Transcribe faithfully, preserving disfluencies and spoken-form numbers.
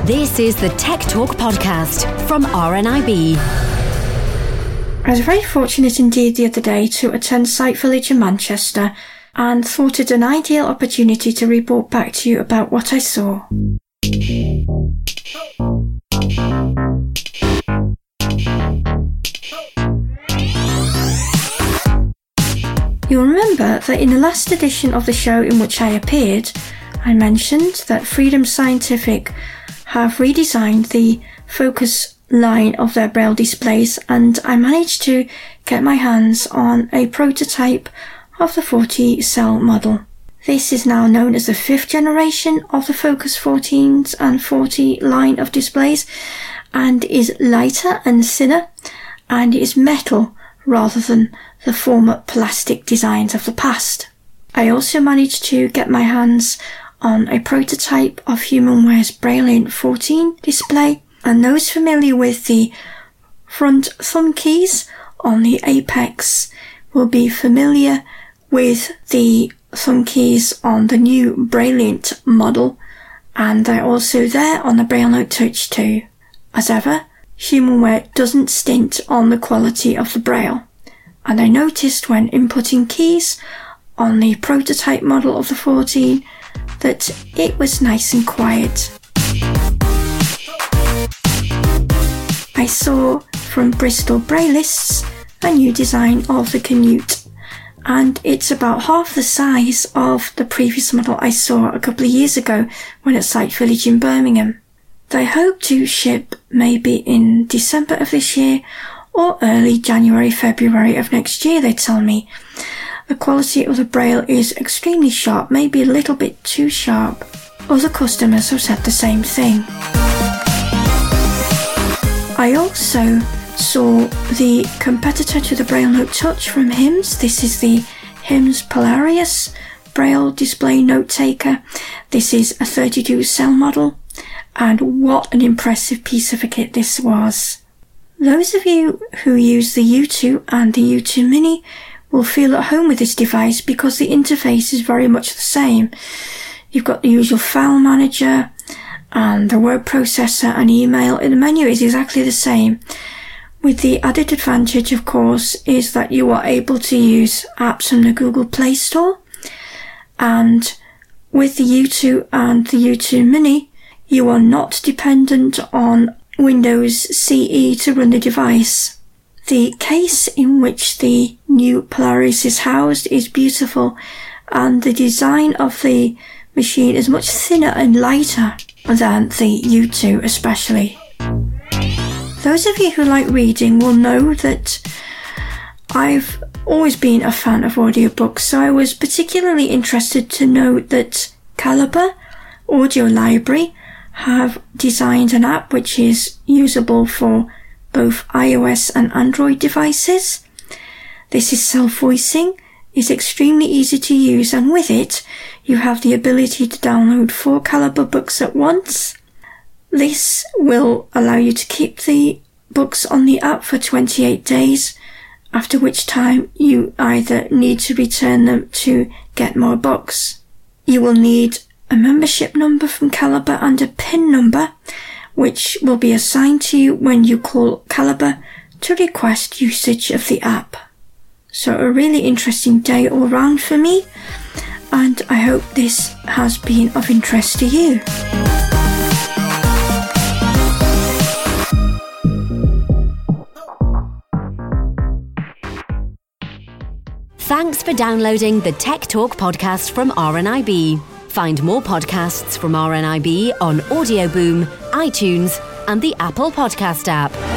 This is the Tech Talk podcast from R N I B. I was very fortunate indeed the other day to attend Site Village in Manchester and thought it an ideal opportunity to report back to you about what I saw. You'll remember that in the last edition of the show in which I appeared, I mentioned that Freedom Scientific have redesigned the focus line of their Braille displays, and I managed to get my hands on a prototype of the forty cell model. This is now known as the fifth generation of the Focus fourteens and forty line of displays, and is lighter and thinner, and is metal rather than the former plastic designs of the past. I also managed to get my hands on a prototype of HumanWare's Braillient fourteen display, and those familiar with the front thumb keys on the Apex will be familiar with the thumb keys on the new Braillient model, and they're also there on the BrailleNote Touch too. As ever, HumanWare doesn't stint on the quality of the Braille, and I noticed when inputting keys on the prototype model of the fourteen that it was nice and quiet. I saw from Bristol Braillists a new design of the Canute, and it's about half the size of the previous model I saw a couple of years ago when at Site Village in Birmingham. They hope to ship maybe in December of this year or early January, February of next year, they tell me. The quality of the Braille is extremely sharp, maybe a little bit too sharp. Other customers have said the same thing. I also saw the competitor to the BrailleNote Touch from HIMS. This is the HIMS Polarius Braille display note taker. This is a thirty-two cell model, and what an impressive piece of a kit this was. Those of you who use the U two and the U two Mini will feel at home with this device because the interface is very much the same. You've got the usual file manager and the word processor and email, and the menu is exactly the same, with the added advantage, of course, is that you are able to use apps from the Google Play Store, and with the U two and the U two Mini, you are not dependent on Windows C E to run the device. The case in which the new Polaris is housed is beautiful, and the design of the machine is much thinner and lighter than the U two especially. Those of you who like reading will know that I've always been a fan of audiobooks, so I was particularly interested to note that Calibre Audio Library have designed an app which is usable for both iOS and Android devices. This is self-voicing, is extremely easy to use, and with it you have the ability to download four Calibre books at once. This will allow you to keep the books on the app for twenty-eight days, after which time you either need to return them to get more books. You will need a membership number from Calibre and a PIN number, which will be assigned to you when you call Calibre to request usage of the app. So a really interesting day all round for me, and I hope this has been of interest to you. Thanks for downloading the Tech Talk podcast from R N I B. Find more podcasts from R N I B on Audio Boom, iTunes, and the Apple Podcast app.